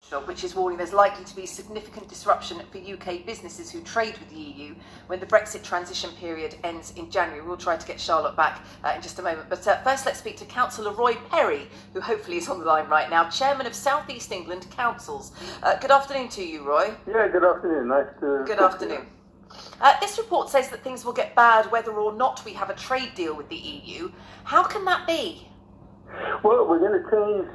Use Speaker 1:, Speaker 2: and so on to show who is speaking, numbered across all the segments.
Speaker 1: which is warning there's likely to be significant disruption for UK businesses who trade with the EU when the Brexit transition period ends in January. We'll try to get Charlotte back in just a moment. But first, let's speak to Councillor Roy Perry, who hopefully is on the line right now, Chairman of South East England Councils. Good afternoon to you, Roy.
Speaker 2: Yeah, good afternoon. Nice to...
Speaker 1: Good afternoon. This report says that things will get bad whether or not we have a trade deal with the EU. How can that be?
Speaker 2: Well, we're going to change,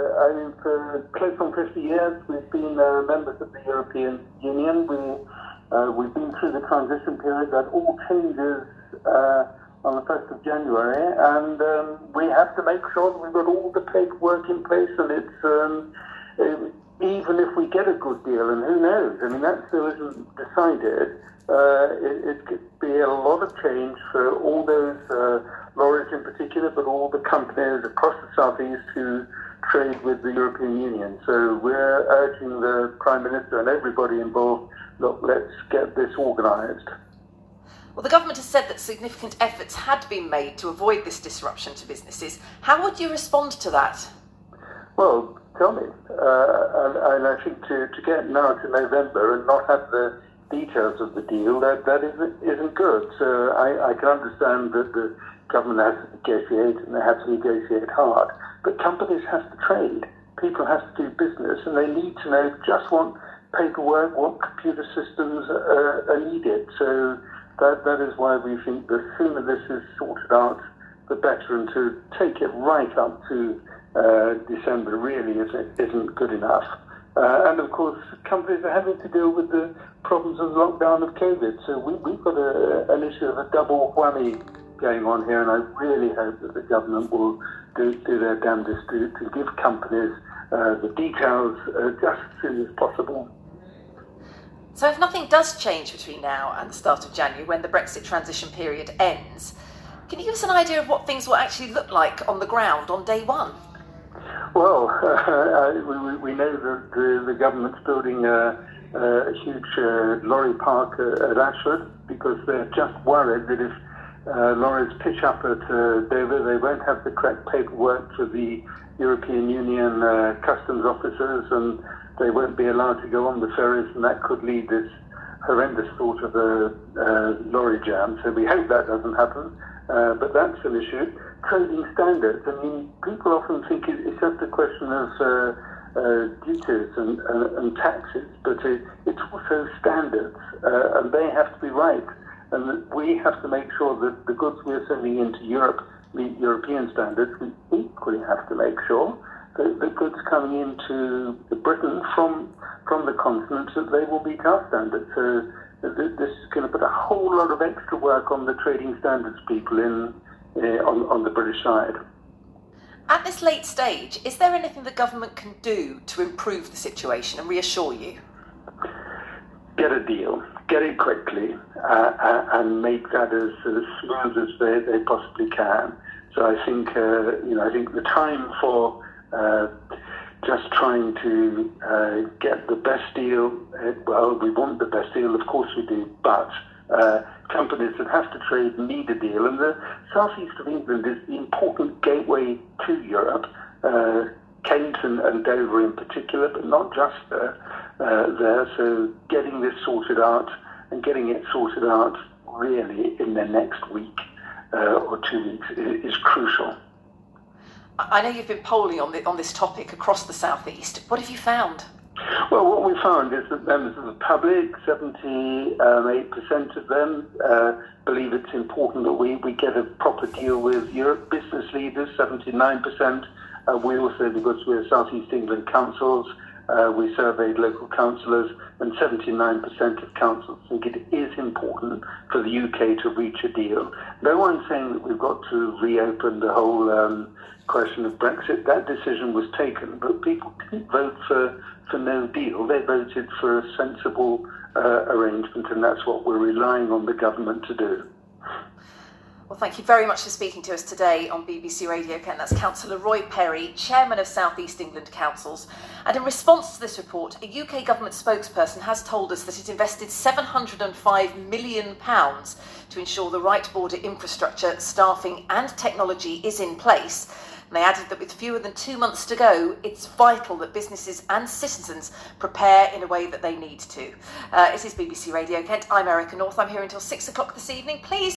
Speaker 2: for close on 50 years, we've been members of the European Union. We've been through the transition period. That all changes on the 1st of January, and we have to make sure that we've got all the paperwork in place, and it's, even if we get a good deal, and who knows, I mean, that still isn't decided, it could be a lot of change for all those lorries in particular, but all the companies across the southeast who trade with the European Union. So we're urging the Prime Minister and everybody involved, look, let's get this organised.
Speaker 1: Well, the government has said that significant efforts had been made to avoid this disruption to businesses. How would you respond to that?
Speaker 2: Well, tell me. And I think to get now to November and not have the details of the deal, that isn't good. So I can understand that the government has to negotiate, and they have to negotiate hard. But companies have to trade. People have to do business, and they need to know just what paperwork, what computer systems are needed. So that is why we think the sooner this is sorted out, the better, and to take it right up to December really isn't good enough. And of course, companies are having to deal with the problems of the lockdown of COVID. So we've got an issue of a double whammy going on here, and I really hope that the government will do their damnedest to give companies the details just as soon as possible.
Speaker 1: So if nothing does change between now and the start of January, when the Brexit transition period ends, can you give us an idea of what things will actually look like on the ground on day one?
Speaker 2: Well, we know that the government's building a huge lorry park at Ashford, because they're just worried that if lorries pitch up at Dover, they won't have the correct paperwork for the European Union customs officers, and they won't be allowed to go on the ferries, and that could lead this horrendous sort of a lorry jam. So we hope that doesn't happen, but that's an issue. Trading standards, I mean, people often think it's just a question of duties and taxes, but it's also standards, and they have to be right. And we have to make sure that the goods we're sending into Europe meet European standards. We equally have to make sure that the goods coming into Britain from the continent, that they will meet our standards. So this is going to put a whole lot of extra work on the trading standards people on the British side.
Speaker 1: At this late stage, is there anything the government can do to improve the situation and reassure you?
Speaker 2: Get a deal, get it quickly, and make that as smooth as they possibly can. So I think I think the time for just trying to get the best deal. Well, we want the best deal, of course we do, but companies that have to trade need a deal, and the southeast of England is the important gateway to Europe. Kent and Dover in particular, but not just there. So getting this sorted out, and getting it sorted out really in the next week or 2 weeks is crucial.
Speaker 1: I know you've been polling on this topic across the southeast. What have you found?
Speaker 2: Well, what we found is that members of the public, 78% of them, believe it's important that we get a proper deal with Europe. Business leaders, 79%. We also, because we're South East England councils, we surveyed local councillors, and 79% of councils think it is important for the UK to reach a deal. No one's saying that we've got to reopen the whole question of Brexit. That decision was taken, but people didn't vote for no deal. They voted for a sensible arrangement, and that's what we're relying on the government to do.
Speaker 1: Well, thank you very much for speaking to us today on BBC Radio Kent. That's Councillor Roy Perry, Chairman of South East England Councils. And in response to this report, a UK government spokesperson has told us that it invested £705 million to ensure the right border infrastructure, staffing and technology is in place. And they added that with fewer than 2 months to go, it's vital that businesses and citizens prepare in a way that they need to. It is BBC Radio Kent. I'm Erica North. I'm here until 6 o'clock this evening. Please